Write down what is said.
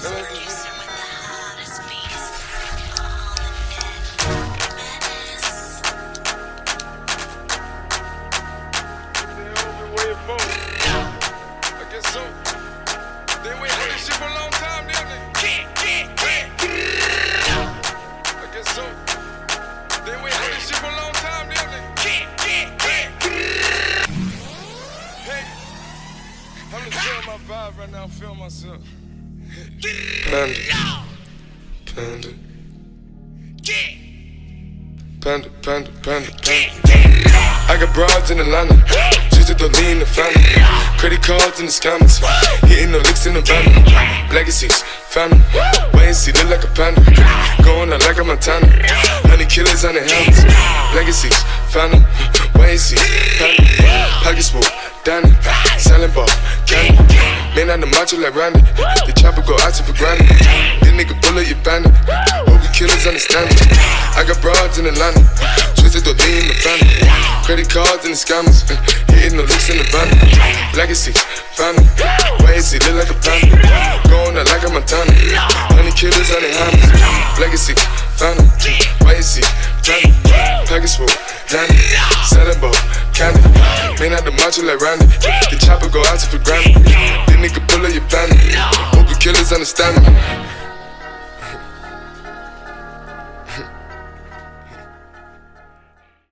Right now, I feel myself. Panda. Panda. Panda, panda, panda, panda. I got broads in Atlanta, just to lean the family. Credit cards in the scammers, hitting the licks in the van. Legacies, family, wait and see, look like a panda. Going out like a Montana, 100 killers on the helmets. Legacies, family, wait and see, family. Pockets full, Danny, selling ball, candy. Man on the macho like Randy, the chopper go out to for granted. This nigga bullet, you bandit. Hope you killers understand it. I got broads in Atlanta, twisted to lean the family. Credit cards and the scammers, hitting the licks in the van. Legacy, family, wait and see, look like a panda. Going out like a Montana, 100 killers on the hammers. Legacy, family, wait and see, family. Package full, Danny, selling ball, candy. Man out the macho like Randy, the chopper go out to for granted. This nigga bullet, you bandit. Hope you killers understand me.